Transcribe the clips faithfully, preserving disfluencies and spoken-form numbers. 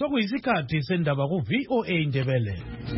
Sokuyisikhathi sendaba ku V O A Indebele.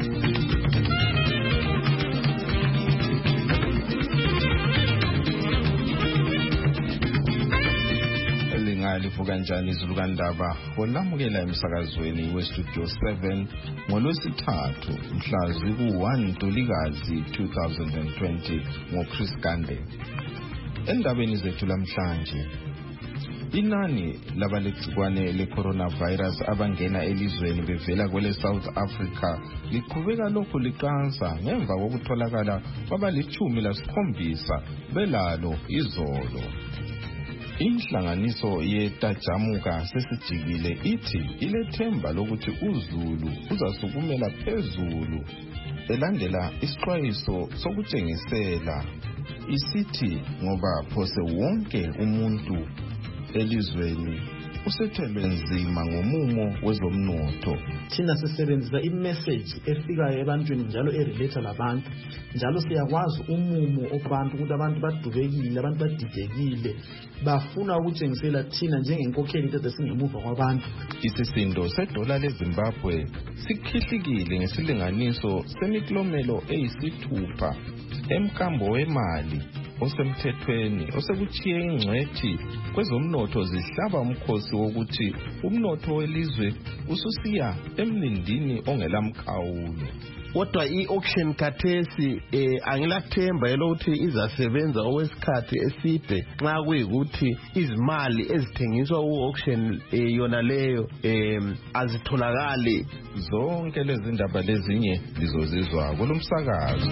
Livuka kanjani izulu kandaba olamukela emsakazweni westudio seven ngolwesithathu mhla ziku-one Ntulikazi two thousand twenty ngoChris Gande. Endabeni zethu lamhlanje, inani labalegcikwane le-coronavirus abangena elizweni bevela kwele South Africa liqhubeka lokhu liqansa ngemva kokutholakala kwabalitshumi lasikhombisa belalo izolo. Inhlanganiso yetajamuka sesijikile ithi ilethemba lokuthi uZulu uzasukumela phezulu elandela isixwayiso sokutshengisela, isithi ngoba phose wonke umuntu elizweni usethelwe nzima ngomumo wezomnotho. Thina sisebenzisa imessage efikayo ebantwini njalo erelate labantu, njalo siyakwazi umumo obantu ukuthi abantu badubekile, abantu badidekile, bafuna ukutshengisela thina njengenkokheli into esingemuva kwabantu. Isisindo sedola leZimbabwe sikhihlikile ngesilinganiso semiklomelo eyisithupha emkambo wemali osemthethweni osekuchiye ingcwethi kwezomnotho zihlaba umkhosi wokuthi umnotho welizwe ususiya emlindini ongelamkhawulo. Kodwa i-auction khathesi eh, angilathemba elokuthi izasebenza okwesikhathi eside nxa kuyikuthi izimali ezithengiswa ku-auction eh, yona leyo eh, azitholakali. Zonke lezi ndaba lezinye lizozizwa kulomsakazo.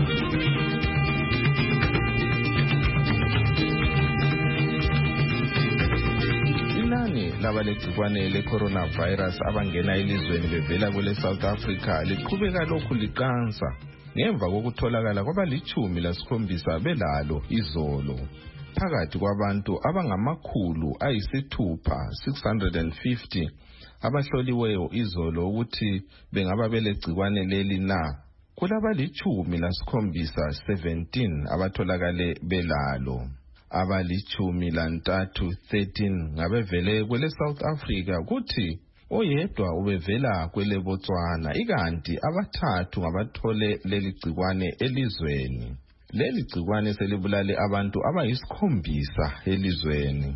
Inani labalegcikwane le-coronavirus abangena elizweni bevela kwele South Africa liqhubeka lokhu liqansa ngemva kokutholakala kwabalitshumi lasikhombisa belalo izolo. Phakathi kwabantu abangamakhulu ayisithupha six hundred fifty abahloliweyo izolo ukuthi bengaba belegcikwane leli na, kulabalitshumi lasikhombisa seventeen abatholakale belalo. Abalitshumi lantathu thirteen ngabevele kwele South Africa, kuthi oyedwa ubevela kwele Botswana, ikanti abathathu ngabathole leli gcikwane elizweni. Leli gcikwane selibulale abantu abayisikhombisa elizweni.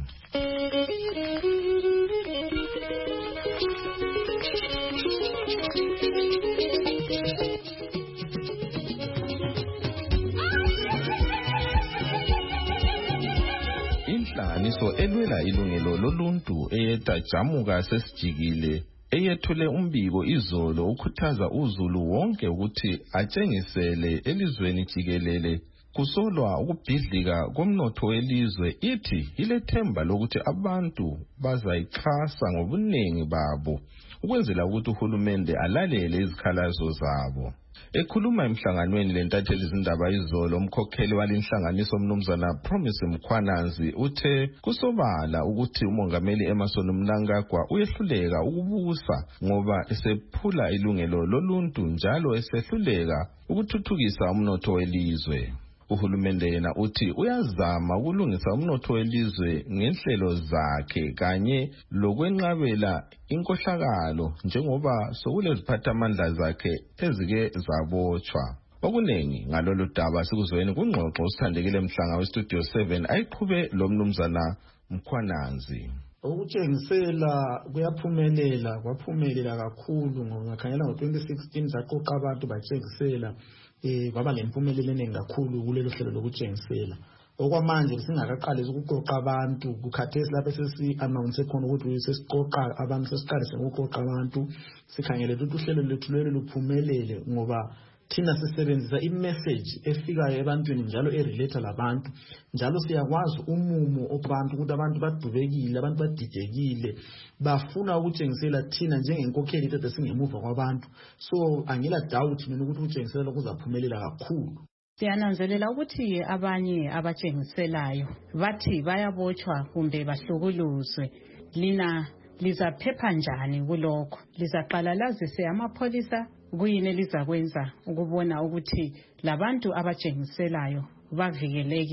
Inhlanganiso elwela ilungelo loluntu eyetajamuka sesijikile eyethule umbiko izolo ukhuthaza uZulu wonke ukuthi atshengisele elizweni jikelele kusolwa ukubhidlika komnotho welizwe, ithi ilethemba lokuthi abantu bazayixhasa ngobuningi babo ukwenzela ukuthi uhulumende alalele izikhalazo zabo. Ekhuluma emhlanganweni lentatheli izindaba izolo, umkhokheli walinhlanganiso umnumzana Promise Mkhwanazi uthe kusobala ukuthi umongameli Emmerson Mnangagwa uyehluleka ukubusa ngoba esephula ilungelo loluntu njalo esehluleka ukuthuthukisa umnotho welizwe. Uhulumende yena uthi uyazama ukulungisa umnotho welizwe ngenhlelo zakhe kanye lokwenqabela inkohlakalo njengoba sokuleziphathamandla zakhe ezike zabotshwa. Okunengi ngalolu daba sikuzweni kungxoxo sithandekile Mhlanga westudio seven ayiqhube lo mnumzana Mkhwanazi. Ukutshengisela kuyaphumelela, kwaphumelela kakhulu ngoba ngakhangela ngo twenty sixteen zaqoqa abantu batshengisela eh kwaba lempumelelo eningi kakhulu kulelo hlelo lokutshengisela. Okwamanje singakaqalisa ukuqoqa abantu, kukhathesi lapho sesi announce khona ukuthi sesiqoqa abantu, sesiqalise ukuqoqa abantu, sikhangele ukuthi uhlelo lethu lelo luphumelele ngoba thina sisebenzisa imessage efikayo ebantwini njalo erelate labantu, njalo siyakwazi umumo obantu ukuthi abantu badubekile, abantu badidekile, bafuna ukutshengisela thina njengenkokheli into esingemuva kwabantu. So angila doubt mina ukuthi ukutshengisela kuzaphumelela kakhulu. Siyananzelela ukuthi abanye abatshengiselayo bathi bayabotshwa kumbe bahlukuluzwe. Lina lizaphepha njani kulokho? Lizaqala lazise amapholisa kuyini elizakwenza ukubona ukuthi labantu abatshengiselayo bavikelekile?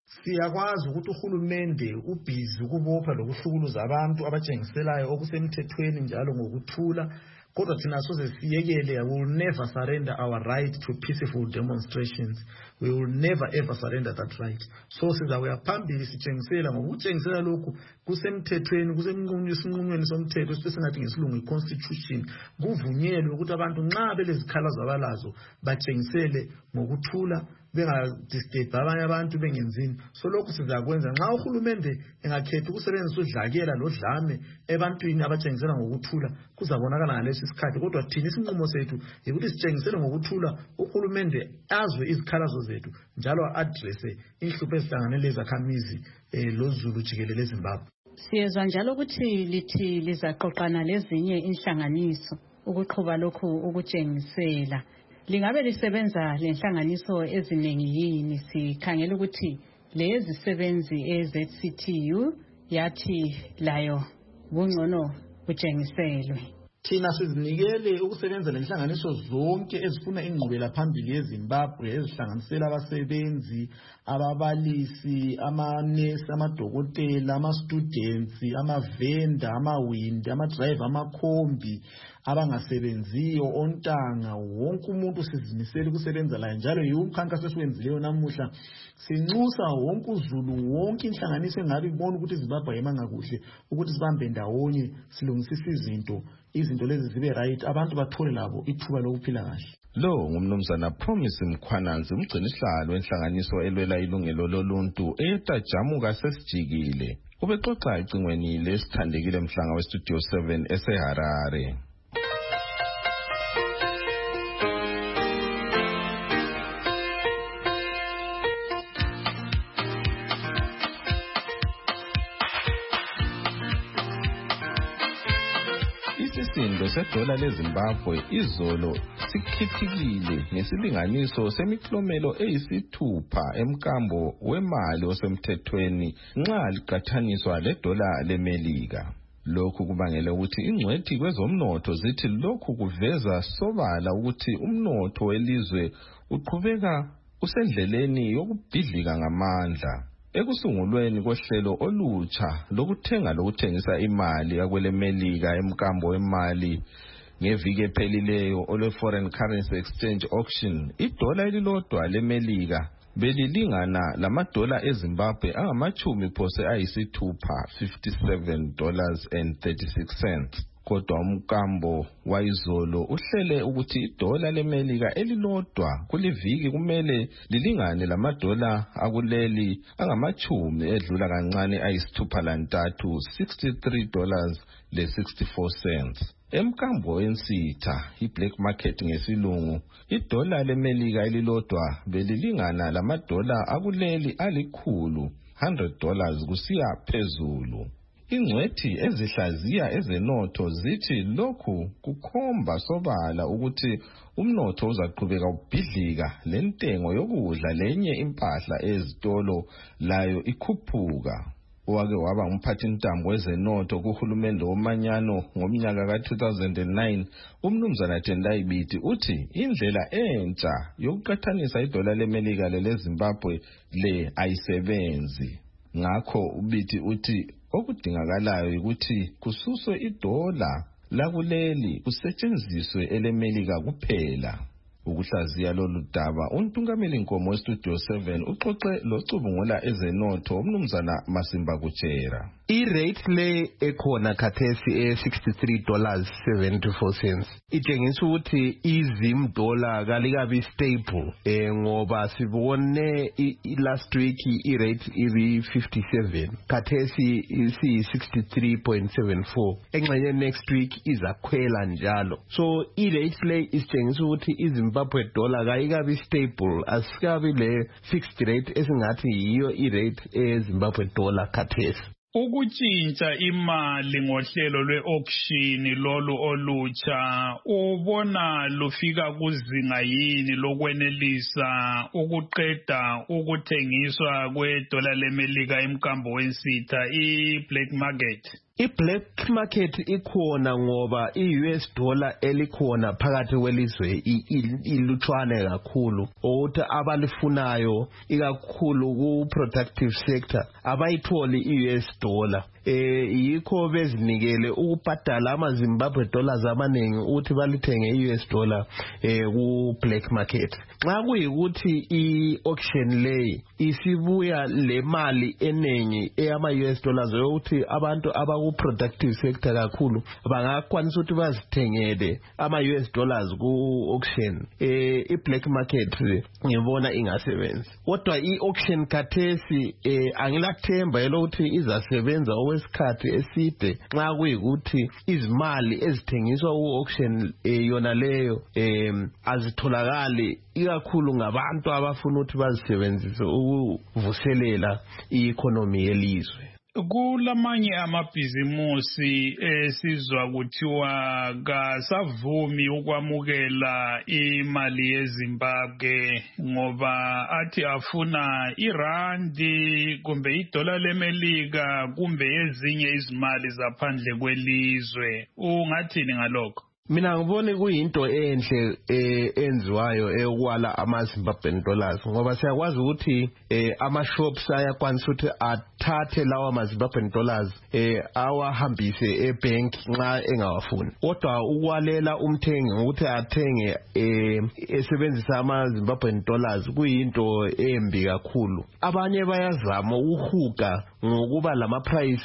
siyakwazi ukuthi uhulumende ubhizi ukubopha lokuhlukuluza abantu abatshengiselayo okusemthethweni njalo ngokuthula. Kodwa thina soze siyekele, we will never surrender our right to peaceful demonstrations. We will never ever surrender that right. So sizakuya phambili sitshengisela ngokutshengisela lokhu kusemthethweni, kusemnqunqweni somthetho sesingathi ngesilungu i-constitution. Kuvunyelwe ukuthi abantu nxa belezikhalazo abalazo batshengisele ngokuthula, bengadisturb abanye abantu bengenzini. So lokhu sizakwenza nxa uhulumende engakhetha ukusebenzisa udlakela lodlame ebantwini abatshengisela ngokuthula, kuzabonakala ngalesi isikhathi. Kodwa thina isinqumo sethu ukuthi sitshengisele ngokuthula, uhulumende azwe izikhalazo zethu njalo addresse inhlupho ezihlangane lezakhamizi loZulu jikelele eZimbabwe. Siyezwa njalo ukuthi lithi lizaqoqana lezinye inhlanganiso ukuqhuba lokhu ukutshengisela. Lingabe lisebenza lenhlanganiso eziningi yini? Sikhangela ukuthi lezi sebenzi e-Z C T U yathi layo kungcono kutshengiselwe. Thina sizinikele ukusebenza lenhlanganiso zonke ezifuna ingqubela phambili yeZimbabwe ezihlanganisela abasebenzi, ababalisi, amanesi, amadokotela, ama-students, ama-vendor, ama-wind, ama-driver, amakhombi, abangasebenziyo, ontanga, wonke umuntu sizimisele ukusebenza layo. Njalo yiwumkhankaso esiwenzileyo namuhla sinxusa wonke uZulu, wonke inhlanganiso engabe ibona ukuthi iZimbabwe ayimanga kuhle, ukuthi sibambe ndawonye silungisise izinto izinto lezi zibe right, abantu bathole labo ithuba lokuphila kahle. Lo ngumnumzana Promise Mkhwananzi, umgcinisihlalo wenhlanganiso elwela ilungelo loluntu eyetajamuka sesijikile. Ubexoxa ecingweni lesithandekile mhlanga weStudio seven eseHarare. Isisindo sedola leZimbabwe izolo sikhithikile ngesilinganiso semiklomelo eyisithupha emkambo wemali osemthethweni nxa liqathaniswa ledola leMelika. Lokhu kubangela ukuthi ingcwethi kwezomnotho zithi lokhu kuveza sobala ukuthi umnotho welizwe uqhubeka usendleleni yokubhidlika ngamandla. Ekusungulweni kohlelo olutsha lokuthenga lokuthengisa imali yakwele Melika emkambo wemali ngeviki ephelileyo ole foreign currency exchange auction, idola elilodwa leMelika belilingana lamadola eZimbabwe angamachumi phose ayisithupha fifty-seven dollars and thirty-six cents. Kodwa umkambo wayizolo uhlele ukuthi idola leMelika elilodwa kuliviki kumele lilingane lamadola akuleli angamachumi edlula kancane ayisithupha lantathu sixty-three dollars le sixty-four cents. Emkambo wensitha i-black market ngesilungu, idola leMelika elilodwa belilingana lamadola akuleli alikhulu one hundred dollars kusiya phezulu. Ingcwethi ezihlaziya ezenotho zithi lokhu kukhomba sobala ukuthi umnotho uzaqhubeka ubhidlika, lentengo yokudla lenye impahla ezitolo layo ikhuphuka. Owake waba umphathintambo wezenotho kuhulumende womanyano ngomnyaka ka two thousand nine, umnumzana Tendai Biti uthi indlela entsha yokuqathanisa idola leMelika leZimbabwe le ayisebenzi. Ngakho uBiti uthi okudingakalayo ukuthi kususwe idola lakuleli kusetshenziswe eleMelika kuphela. Ukuhlaziya lolu daba untungameli Nkomo weStudio seven uxoxe locubungula ezenotho umnumzana Masimba Kuchera. I-rate le ekhona khathesi e-sixty-three dollars seventy-four cents itshengisa ukuthi izim dollar kalikabi stable eh ngoba sibone last week i-rate ibi fifty-seven, khathesi isi sixty-three point seven four, engxenye next week izakhwela njalo. So i-rate le isitshengisa ukuthi iZimbabwe dollar kayikabi stable, asikabi le fixed rate esingathi yiyo i-rate eZimbabwe dollar khathesi. Ukutshintsha imali ngohlelo lwe-auction lolu olutsha ubona lufika kuzinga yini lokwenelisa ukuqeda ukuthengiswa kwedola leMelika emkambo wensitha i-black market? I-black market ikhona ngoba i-U S dollar elikhona phakathi kwelizwe ilutshwane kakhulu ukuthi abalifunayo ikakhulu ku-productive sector abayitholi i-U S dollar. Eh yikho bezinikele ukubhadala ama-Zimbabwe dollars amaningi ukuthi balithenge i-U S dollar eh ku-black market. Xa kuyikuthi i-auction lay isibuya le mali eningi eyama-U S dollars yokuthi abantu abaku-productive sector kakhulu bangakwanisa ukuthi bazithengele ama-U S dollars ku-auction. Eh i-black market ngibona ingasebenzi. Kodwa i-auction khathesi eh angilathemba elokuthi izasebenza isikhathi eside nxa kuyikuthi izimali ezithengiswa ku-auction yona leyo em azitholakali ikakhulu ngabantu abafuna ukuthi bazisebenzise ukuvuselela i-economy yelizwe. Kulamanye amabhizimusi esizwa kuthiwa kasavumi ukwamukela imali yeZimbabwe ngoba athi afuna irandi kumbe idola lemelika kumbe ezinye izimali zaphandle kwelizwe. Ungathini ngalokho? Mina ngibone kuyinto enhle enziwayo eyokwala ama-Zimbabwean dollars ngoba siyakwazi ukuthi ama-shops ayakwanisa ukuthi athathe lawa ama-Zimbabwean dollars awahambise ebank nxa engawafuni. Kodwa ukwalela umthengi ukuthi athenge esebenzisa ama-Zimbabwean dollars kuyinto embi kakhulu. Abanye bayazama ukuhuga ngokuba lama-price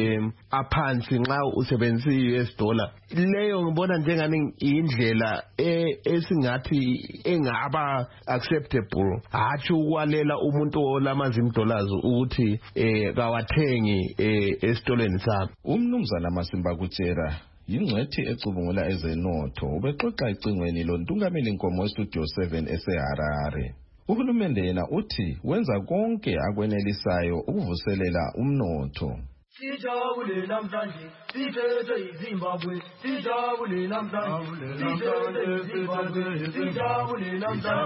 aphansi nxa usebenzisa i-U S dollar. Leyo ngibona njengani indlela esingathi engaba acceptable hathi ukwalela umuntu olama-Zim dollars ukuthi kawathengi esitolweni sami. Umnumzana Masimba Kuchera yingcwethi ecubungula ezenotho ubexoxa icingweni lontungameli Nkomo estudio seven eseHarare. Uhulumende yena uthi wenza konke akwenelisayo ukuvuselela umnotho. Sijabule namhlanje sithethe iZimbabwe sijabule namhlanje sithethe iZimbabwe sijabule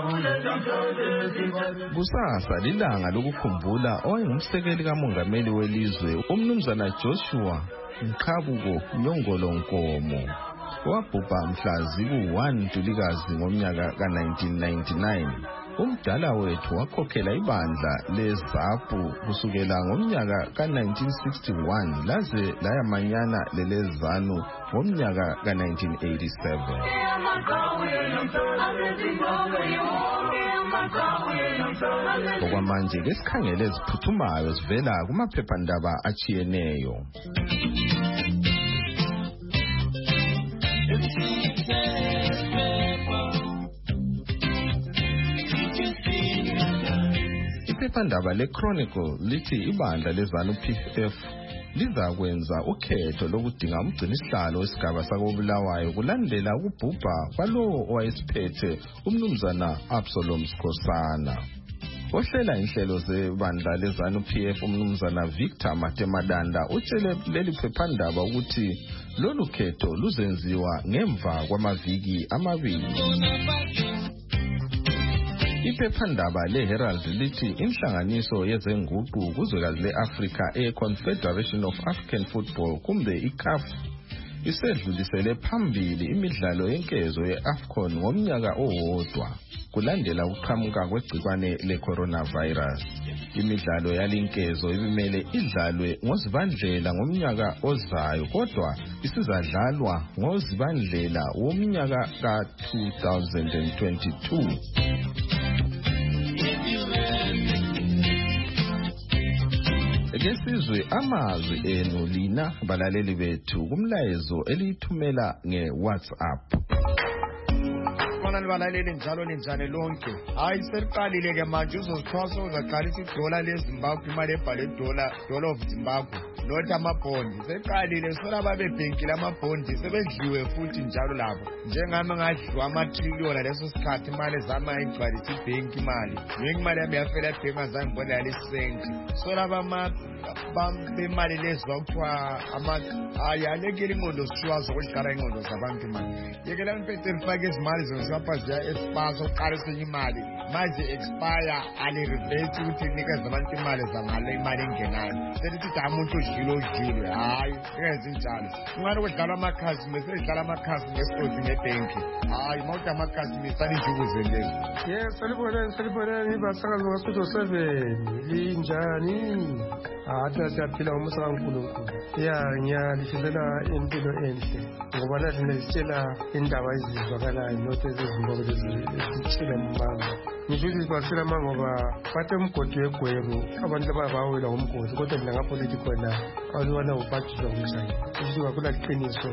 namhlanje. Kusasa lilanga lokukhumbula owayengumsekeli kamongameli welizwe umnumzana Joshua Nkhabuko Nyongolo Nkomo wabhubha mhla ziku one Ntulikazi ngomnyaka ka nineteen ninety-nine. Umdala wethu wakhokhela ibandla leZAPU kusukela ngomnyaka ka nineteen sixty-one laze layamanyana leleZANU ngomnyaka ka nineteen eighty-seven. Okwamanje ke sikhangele eziphuthumayo sivela kumaphephandaba achiyeneyo. Iphephandaba leChronicle lithi ibandla leZANU P F liza kwenza ukhetho lokudinga umgcinisihlalo wesigaba sakobulawayo kulandela ukubhubha kwalowo owayesiphethe umnumzana Absalom Skhosana. Ohlela inhlelo zebandla leZANU P F umnumzana Victor Matemadanda utshele leli phephandaba ukuthi lolu khetho luzenziwa ngemva kwamaviki amabili. Iphephandaba leHerald lithi inhlanganiso yezenguqu kuzwekazi leAfrika eConfederation of African Football kumbe iCAF isedlulisele phambili imidlalo yenkezo yeAfcon ngomnyaka owodwa kulandela ukuqhamuka kwegcikwane leCoronavirus. Imidlalo yalinkezo ibimele idlalwe ngoZibandlela ngomnyaka ozayo kodwa isizadlalwa ngoZibandlela womnyaka ka two thousand twenty-two. Ngesizwe amazwi enu lina balaleli bethu kumlayezo elithumela ngeWhatsApp. Khona balaleli njalo ninjani lonke. Hayi seriqalile ke manje uzozixhasa uzaqalisa idola leZimbabwe imali ebhale dola dollar of Zimbabwe. Not amabhondi seqalile sola babebhenkile amabhondi sebedliwe futhi njalo labo njengami ngadliwa ama-trillion leso sikhathi imali zama igcwalisa ibhenki imali ngimali yami yafela ebhenki azange ngibona yalisenti sola bama bemali lezi bakuthiwa ayalekela ingqondo sishiwa zokuhlala ingqondo zabantu manje yekela ngiphethe ngifake izimali zona lapha ziya expire soqalisa imali manje expire ali reverse ukuthi inikeza abantu imali zamale imali engenayo selithi umuntu udlile udlile hayi ngenze njalo ungani ukudlala amakhasi mesedlala amakhasi ngesikoti ngebanki hayi mawuthi amakhasi misani njukuze lezo yes salibona salibona ibasakazi ngasudo seven linjani hathi siyaphila umusa kaNkulunkulu ya ngiyalifisela impilo enhle ngoba nathi nesitshela indaba ezizwakalayo nothi ezizimboko ezitshela mbanga ngisho izibasela mangoba bathe umgodi wegwebu abantu ababawela umgodi kodwa mina ngapoliti khona alwana ubhajiswa kumshaya kusho kula liqiniso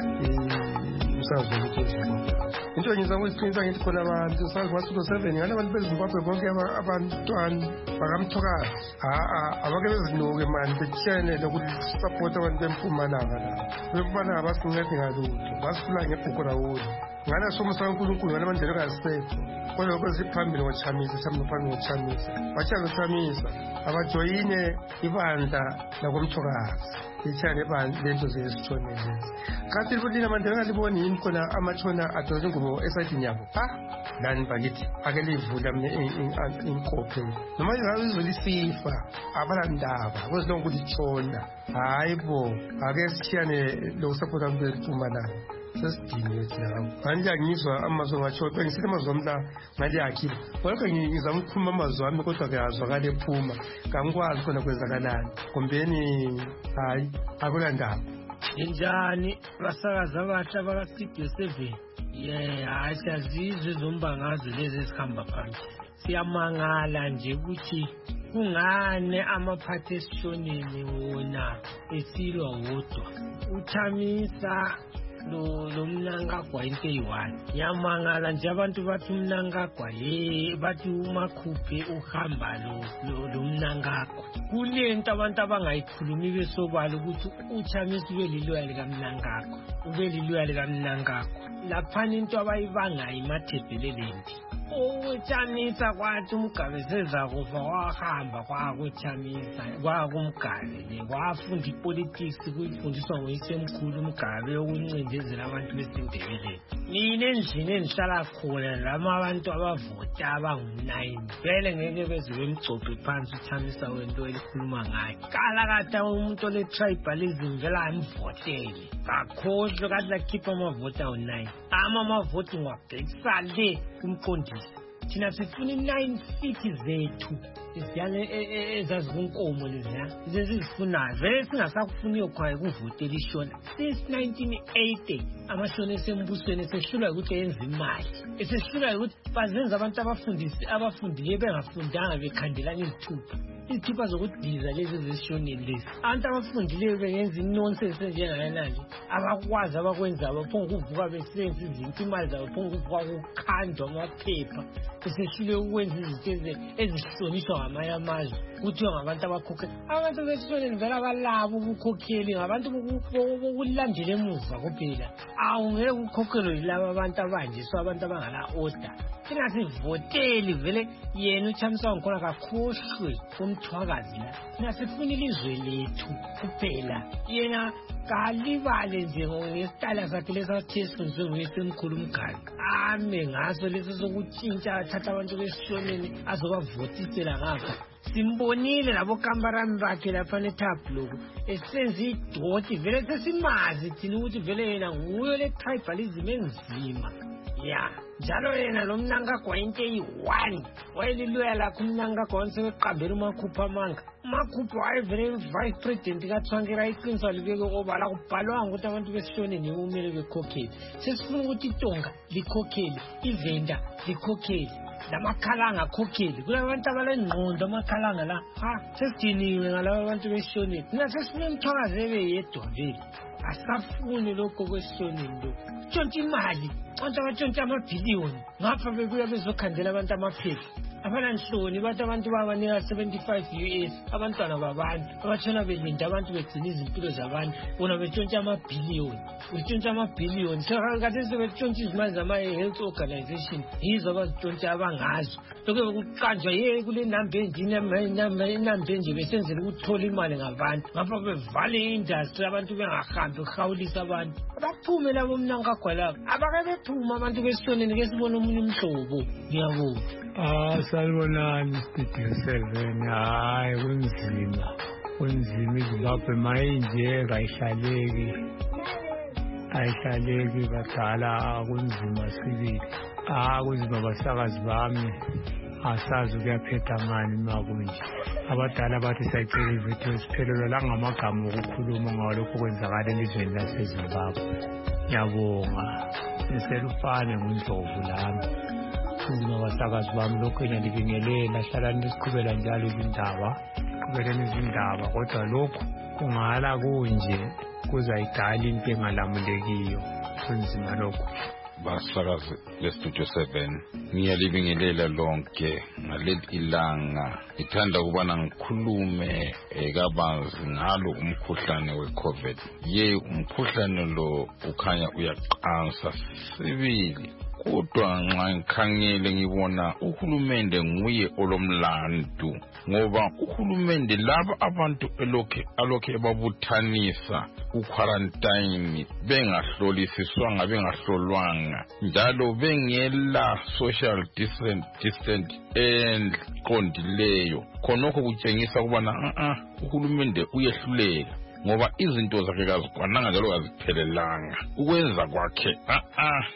usazo ukuthi into engiza ukuyiqinisa ngithi khona abantu sazi wasudo seven ngale abantu bezimbabwe bonke abantwana bakamthokazi a abake bezinuke manje betshene lokusupport abantu bempumalanga la bempumalanga basincede ngalutho basifula ngebhuku rawuni ngala somusa uNkulunkulu ngala mandlela kaSiphetho kodwa kwesiphambili ngochamisa samlo phambili ngochamisa bachaza ngochamisa abajoyine ibandla lakomthokazi ithane ibandla lento zesithonele kathi libona mandlela ngaliboni yini khona amachona adonsa ingubo esayidini yabo ha nani bakithi ake livula inkophe noma ngazizolisifa abalandaba kwezilongo litshona hayibo ake sithiyane lo support abantu bempumalanga sesidini thina manje ngizwa amazwi ngatsho bengisithi amazwi amla ngale yakhiba kodwa ngizama ukuphuma amazwi ami kodwa kuyazwakala ephuma ngangikwazi khona kwenzakalani kumbeni hayi akulandaba injani basakaza abatsha baka-studio seven ye hayi siyazizwe izombangazo lezi ezihamba phambili siyamangala nje ukuthi kungane amaphathi esishoneni wona esilwa wodwa uChamisa lo lo Mnangagwa into eyi-one yamangala nje abantu bathi uMnangagwa ye bathi uMakhuphe uhamba lo lo Mnangagwa kunento abantu abangayikhulumi besobala ukuthi uChamisa ube liloya likaMnangagwa ube liloya likaMnangagwa laphana into abayibangayo imathebhelelendi uChamisa kwathi umgabe sezakufa wahamba kwakuChamisa kwakumgabe le wafunda ipolitics kuyifundiswa ngoyisemkhulu umgabe yokuncindezela abantu besindebeleni mina endlini endihlala khona lama abantu abavota abangu-nine vele ngeke beze bemgcobhe phansi uChamisa wento elikhuluma ngayo kala kade umuntu ole-tribalism vele ayimvotele bakhohlwe kade lakhipha amavoti awu-nine ama amavoti ngiwabhekisa le kumqondisi thina sifuna i-nine city zethu iziyane ezazikunkomo leziya zezizifunayo vele singasakufuniyo khwayo kuvotela ishona since nineteen eighty amashona esembusweni esehlulwa ukuthi yenza imali esehlulwa ukuthi bazenza abantu abafundisi abafundileyo bengafundanga bekhandelana izithupha izithupha zokudiza lezi ezishoneni lezi abantu abafundileyo bengenza inonsense enjengayenanje abakwazi abakwenza abaphonga ukuvuka besebenzisa izinto imali zabo phonga ukuvuka kukhandwa amaphepha esehlule ukwenza izinto ezihlonishwa ngamanye amazwe kuthiwa ngabantu abakhokheli abantu besishoneni vele abalabo ubukhokheli ngabantu bokulandela emuva kuphela awungeke ukhokhelwe yilabo abantu abanjiswa abantu abangala order thina sivoteli vele yena uChamisa wangikhona kakhohlwe kumthwakazi la thina sifuna ilizwe lethu kuphela yena kalibale nje ngesitala sakhe lesathi esifundiswe ngoyisemkhulu umgali ame ngaso lesi sokutshintsha athatha abantu besishoneni azobavotisela ngapha simbonile labo kambarami bakhe lapha netabloku esenza idoti vele sesimazi thina ukuthi vele yena nguyo le tribalism enzima ya njalo yena lo Mnangagwa into eyi-one wayeliloya lakho uMnangagwa wansebeqambela uMakhuphe amanga uMakhuphe wayevele vice president kaTsvangira iqiniso libeke obala kubhalwanga ukuthi abantu besishoneni kumele bekhokheli sesifuna ukuthi iTonga likhokheli ivenda likhokheli lamakhalanga akhokheli kulabantu abalengqondo amakhalanga la ha sesidiniwe ngalabo abantu besishoneni thina sesifuna umthwakazi ebe yedwa vele asafuni lokho kwesishoneni lokho tshontsha imali abantu abatshontsha amabhiliyoni ngapha bebuya bezokhandela abantu amaphepha abananhloni bathi abantu babanika seventy-five U S abantwana babantu abatshona belinda abantu begcina izimpilo zabantu bona betshontsha amabhiliyoni betshontsha amabhiliyoni sekade sebetshontsha izimali zama-health organization yizo abazitshontsha abangazo lokhu bekuqanjwa ye kule namba enjinamba enje besenzela ukuthola imali ngabantu ngapha bevale i-industry abantu bengahambi ukuhawulisa abantu abaphume labo mnankagwa labo abake bephuma abantu besoneni ke sibone omunye umhlobo ngiyabonga. Ah, salibonani Studio seven. Hayi kunzima kunzima iZimbabwe mayinje kayihlaleki ayihlaleki badala kunzima sibili. Ah kunzima basakazi bami asazi kuyaphetha ngani makunje abadala bathi sayicela ivideo siphelelwa la ngamagama okukhuluma ngalokho kwenzakala elizweni laseZimbabwe. Ngiyabonga iselufane ngundlovu lami kunzima basakazi bami lokho enyanibingelela hlalani nisiqhubela njalo izindaba qhubeleni izindaba kodwa lokho kungala kunje kuzayidala into engalamulekiyo kunzima lokho. Basakazi leStudio seven ngiyalibingelela lonke ngaleli ilanga ngithanda ukubana ngikhulume kabanzi ngalo umkhuhlane weCovid. Ye umkhuhlane lo ukhanya uyaqansa sibili kodwa nxa ngikhangele ngibona uhulumende nguye olomlandu ngoba uhulumende laba abantu elokhe alokhe ebabuthanisa uquarantine bengahlolisiswanga bengahlolwanga njalo bengela social distance distance enqondileyo khonokho kutshengisa ukubana a uhulumende uyehluleka ngoba izinto zakhe kazikwananga njalo kaziphelelanga ukwenza kwakhe a a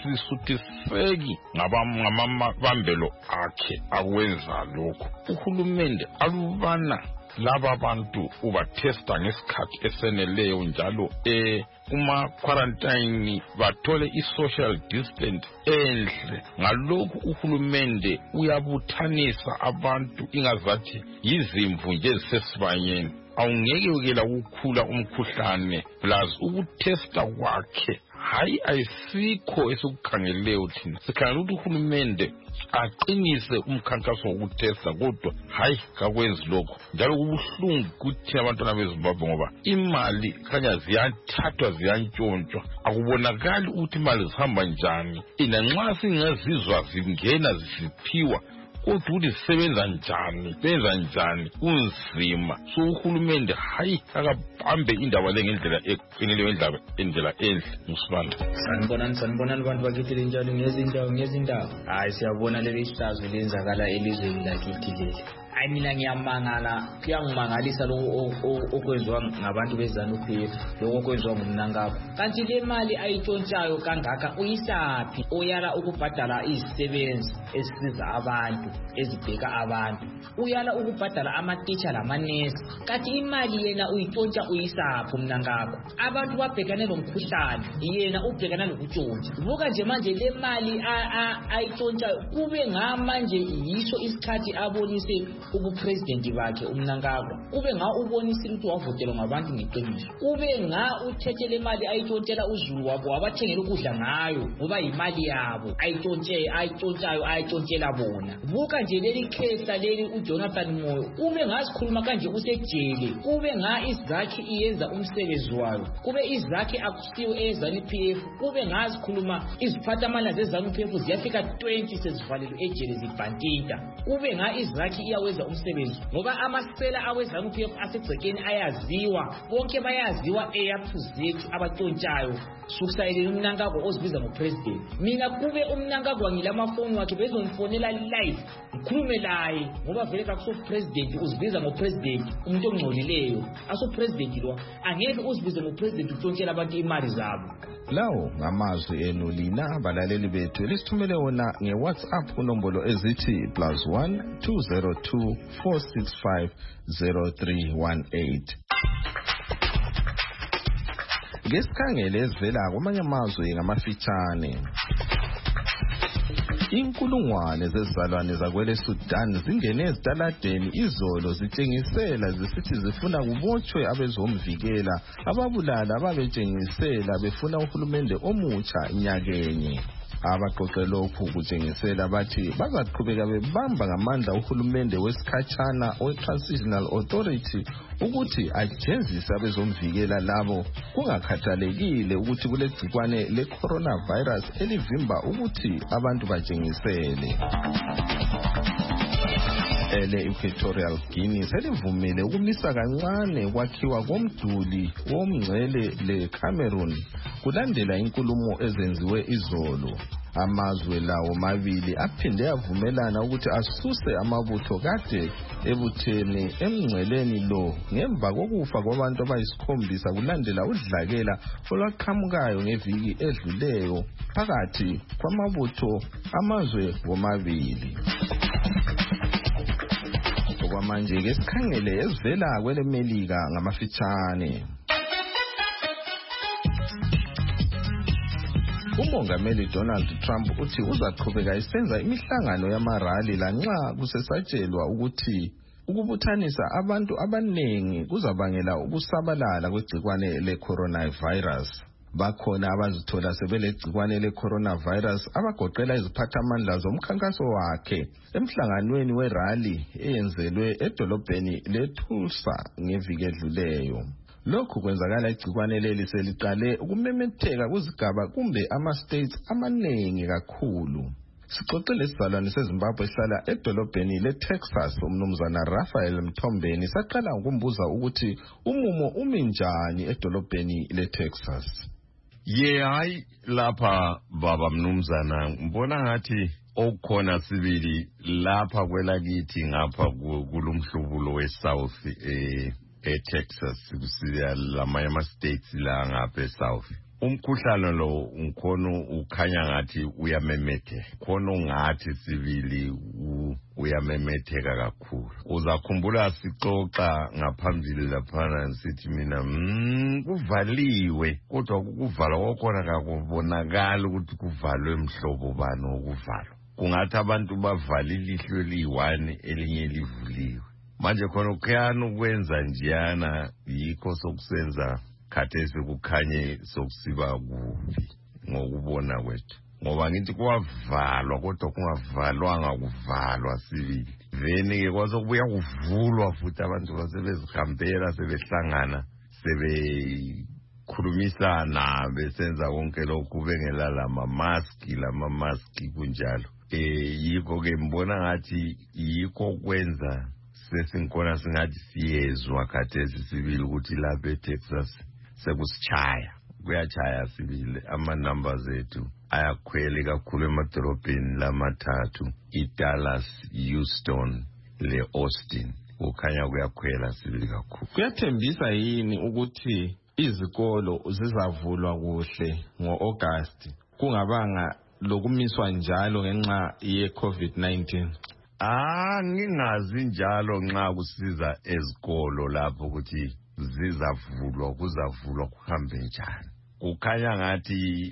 asisuthiseki ngamabambelo akhe akwenza lokho. Uhulumende alubana laba bantu ubatesta ngesikhathi eseneleyo njalo eh kuma quarantine bathole i-social distance enhle ngalokhu uhulumende uyabuthanisa abantu ingazathi yizimvu nje ezisesibanyeni awungeke ukela ukukhula umkhuhlane plus ukutesta kwakhe hayi ayisikho esikukhangeleyo thina sikhangela ukuthi uhulumende aqinise umkhankaso wokutesta kodwa hayi kakwenzi lokho njalo kubuhlungu kuthi abantwana beZimbabwe ngoba imali khanya ziyathathwa ziyantshontshwa akubonakali ukuthi imali zihamba njani ina nxa singazizwa zingena zisiphiwa kodwa ukuthi zisebenza njani benza njani kunzima so uhulumende hayi akabambe indaba le ngendlela eqinileyo indaba indlela enhle musibanda. Sanibonani sanibonani abantu bakithi njalo ngezindawo ngezindawo hayi siyabona leli hlazo lenzakala elizweni lakithi leli. Hayi mina ngiyamangala kuyangimangalisa lokho okwenziwa ngabantu beZANU-P F lokho okwenziwa ngumnankabo kanti le mali ayitshontshayo kangaka uyisaphi oyala ukubhadala izisebenzi ezisiza abantu ezibheka abantu uyala ukubhadala ama-teacher lamanesi kanti imali yena uyitshontsha uyisaphi umnankabo abantu babhekane lomkhuhlane yena ubhekana nokutshontsha buka nje manje le mali ayitshontshayo kube ngamanje yiso isikhathi abonise ubupresident bakhe umnankagwa ube nga ubonisa ukuthi wavotelwa ngabantu ngeqiniso ube nga uthethele imali ayitshontshela uzulu wabo wabathengela ukudla ngayo ngoba imali yabo ayitshontshe ayitshontsayo ayitshontshela bona buka nje leli case leli uJonathan Moyo ube ngasikhuluma kanje usejele ube nga izakhi iyenza umsebenzi wayo kube izakhi akusiwe eZANU-P F kube ngasikhuluma iziphathamandla zeZANU-P F ziyafika twenty sezivalelwe ejele zibhantinta ube nga izakhi iyawenza umsebenzi ngoba amasela aweZANU-P F asegcekeni ayaziwa bonke bayaziwa eyaphuzethu abatshontshayo sukusayelele umnankagwa ozibiza ngopresident mina kube umnankagwa ngilamafoni wakhe bezongifonela live ngikhulume laye ngoba vele kakuso president uzibiza ngopresident umuntu ongcolileyo aso president lo angeke uzibize ngopresident utshontshelwa abantu imali zabo. Lawo ngamazwi enu lina abalaleli bethu lisithumele wona ngeWhatsApp kunombolo ezithi plus one two zero two four six five zero three one eight. Ngesikhangele ezivela kwamanye amazwe ngamafitshane. Inkulungwane zezizalwane zakwele Sudan zingene ezitaladeni izolo zitshengisela zisithi zifuna kubotshwe abezomvikela ababulala ababetshengisela befuna uhulumende omutsha nyakenye. Abaqoqe lokhu kutshengisela bathi bazaqhubeka bebamba ngamandla uhulumende wesikhatshana we-Transitional Authority ukuthi ajezise abezomvikela labo kungakhathalekile ukuthi kulegcikwane le-coronavirus elivimba ukuthi abantu batshengisele. ele-Equatorial Guinea selivumile ukumisa kancane ukwakhiwa komduli womngcele le-Cameroon kulandela inkulumo ezenziwe izolo. Amazwe lawo mabili aphinde avumelana ukuthi asuse amabutho kade ebuthene emngceleni lo ngemva kokufa kwabantu abayisikhombisa kulandela udlakela olwaqhamukayo ngeviki edluleyo phakathi kwamabutho amazwe womabili. Okwamanje ke sikhangele ezivela kwele Melika ngamafitshane. Umongameli Donald Trump uthi uzaqhubeka esenza imihlangano yamarali lanxa kusesatshelwa ukuthi ukubuthanisa abantu abanengi kuzabangela ukusabalala kwegcikwane le-coronavirus. Bakhona abazithola sebelegcikwane le-coronavirus abagoqela iziphathamandla zomkhankaso wakhe emhlanganweni werali eyenzelwe edolobheni leTulsa ngeviki edluleyo. Lokhu kwenzakala igcikwane leli seliqale ukumemetheka kuzigaba kumbe ama-states amaningi kakhulu. Sixoxele isizalwane seZimbabwe esihlala edolobheni leTexas umnumzana Raphael Mthombeni saqala ukumbuza ukuthi umumo umi njani edolobheni leTexas. Ye hayi lapha baba mnumzana ngibona ngathi okukhona sibili lapha kwelakithi ngapha kulumhlubulo weSouth eh eTexas kusiya lamanye ama-states la ngapha eSouth. Umkhuhlane lo ngikhono ukhanya ngathi uyamemetheka khona ungathi sibili uyamemetheka kakhulu. Uzakhumbula sixoxa ngaphambili laphana sithi mina mm, kuvaliwe kodwa ukuvalwa kwakhona kakubonakala ukuthi kuvalwe emhlobo bani okuvalwa. Kungathi abantu bavala ilihlo eliyi-one elinye livuliwe. Manje khona ukhiyana ukwenza njiyana yikho sokusenza khathesi kukhanye sokusiba kubi ngokubona kwethu. Ngoba ngithi kwavalwa kodwa kungavalwanga kuvalwa sibili. Veni ke kwasokubuya kuvulwa futhi abantu basebezihambela sebehlangana sebekhulumisana besenza konke lokhu bengela lama-maski lama-maski kunjalo. Eh yikho ke mbona ngathi yikho kwenza sesinkona singathi siyezwa khathesi sibili ukuthi lapha eTexas sekusichaya kuyachaya sibili ama-numbers ethu ayakhwele kakhulu emadolobheni lamathathu iDallas, Houston le-Austin kukhanya kuyakhwela sibili kakhulu. Kuyathembisa yini ukuthi izikolo zizavulwa kuhle ngo-August kungabanga lokumiswa njalo ngenxa ye-COVID nineteen? Ah ngingazi njalo nxa kusiza ezikolo lapho ukuthi zizavulwa kuzavulwa kuhambe njani. Kukhanya ngathi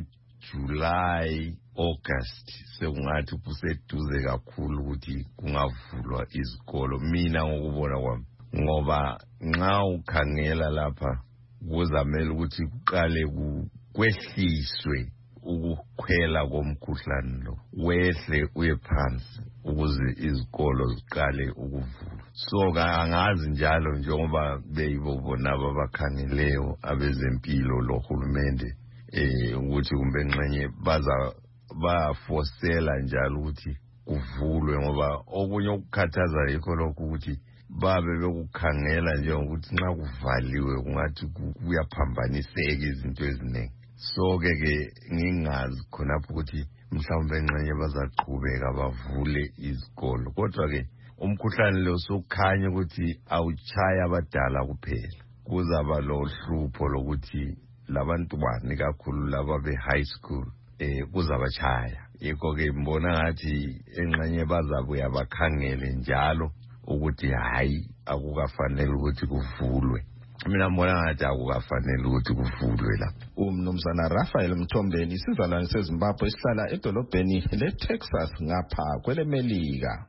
uJuly August sekungathi kuseduze kakhulu ukuthi kungavulwa izikolo mina ngokubona kwami. Ngoba nxa ukhangela lapha kuzamela ukuthi kuqale kwehliswe ukukhwela komkhuhlane lo wehle uye phansi ukuze izikolo ziqale ukuvulwa. So angazi njalo njengoba beyibo bona abakhangeleyo abezempilo lohulumende eh ukuthi kumbe ngxenye baza bafosela njalo ukuthi kuvulwe ngoba okunye ukukhathaza yikho lokho ukuthi babe bekukhangela njengokuthi nxa kuvaliwe kungathi kuyaphambaniseka izinto eziningi. So ke ke ngingazi khonapho ukuthi mhlawumbe ngxenye bazaqhubeka bavule izikolo kodwa ke umkhuhlane lo sokukhanya ukuthi awuchaya abadala kuphela. Kuzaba lo hlupho lokuthi labantwana kakhulu laba be high school eh kuzabachaya. Yikho ke mbona ngathi engxenye bazabuya bakhangele njalo ukuthi hayi akukafanele ukuthi kuvulwe. Mina mbona ngathi akukafanele ukuthi kuvulwe lapha. Umnumzana Raphael Mthombeni isizalwane seZimbabwe esihlala edolobheni leTexas ngapha kwele Melika.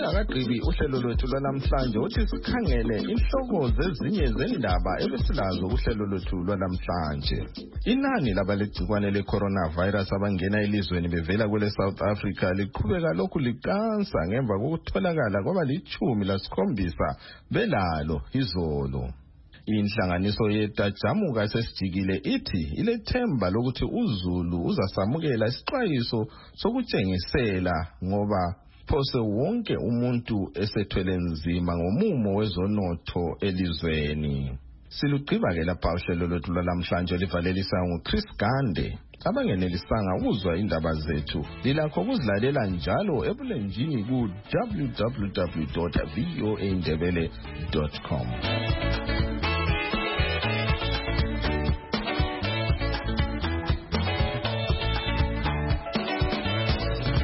Singakagqibi uhlelo lwethu lwanamhlanje uthi sikhangele inhloko zezinye zendaba ebesilazo uhlelo lwethu lwanamhlanje. Inani labalegcikwane le-coronavirus abangena elizweni bevela kwele South Africa liqhubeka lokhu liqansa ngemva kokutholakala kwabalichumi lasikhombisa belalo izolo. Inhlanganiso yetajamuka sesijikile ithi ilethemba lokuthi uZulu uzasamukela isixwayiso sokutshengisela ngoba phose wonke umuntu esethwele nzima ngomumo wezonotho elizweni. Silugqiba ke lapha uhlelo lwethu lwalamhlanje livalelisa nguChris Gande. Abangenelisanga ukuzwa indaba zethu lilakho ukuzilalela njalo ebulenjini ku w w w dot v o a ndebele dot com.